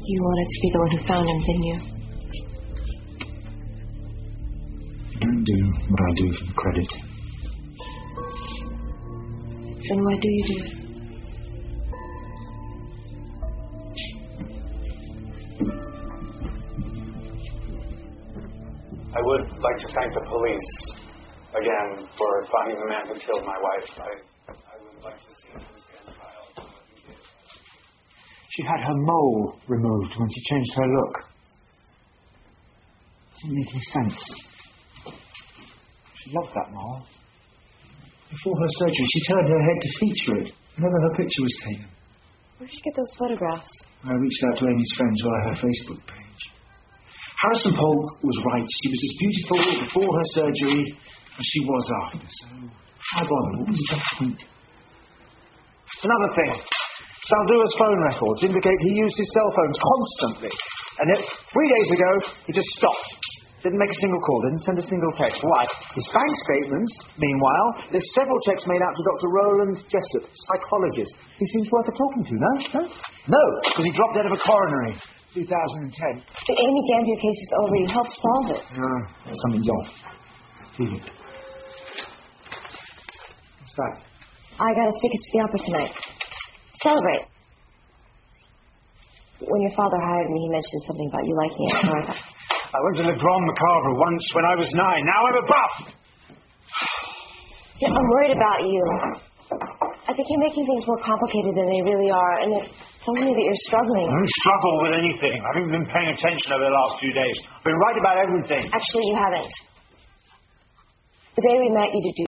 You wanted to be the one who found him, didn't you? I don't do what I do for the credit. Then why do you do it? I would like to thank the police again for finding the man who killed my wife. I would like to see him stand trial for what he did. She had her mole removed when she changed her look. Doesn't make any sense. She loved that mole. Before her surgery, she turned her head to feature it whenever her picture was taken. Where did you get those photographs? I reached out to Amy's friends via her Facebook page. Harrison Polk was right. She was as beautiful before her surgery as she was after. So, why bother? What was the point? Another thing. Saldua's phone records indicate he used his cell phones constantly. And yet, 3 days ago, he just stopped. Didn't make a single call, didn't send a single text. Why? His bank statements, meanwhile, there's several checks made out to Dr. Roland Jessup, psychologist. He seems worth a talking to, no? No, because he dropped dead of a coronary. 2010. The Amy Gambier case is over. You helped solve it. No, something's off. What's that? I got us tickets to the opera tonight. Celebrate. When your father hired me, he mentioned something about you liking it. So I thought... I went to Le Grand Macabre once when I was 9. Now I'm a buff! Yeah, I'm worried about you. I think you're making things more complicated than they really are, and it tells me that you're struggling. I don't struggle with anything. I haven't been paying attention over the last few days. I've been right about everything. Actually, you haven't. The day we met, you did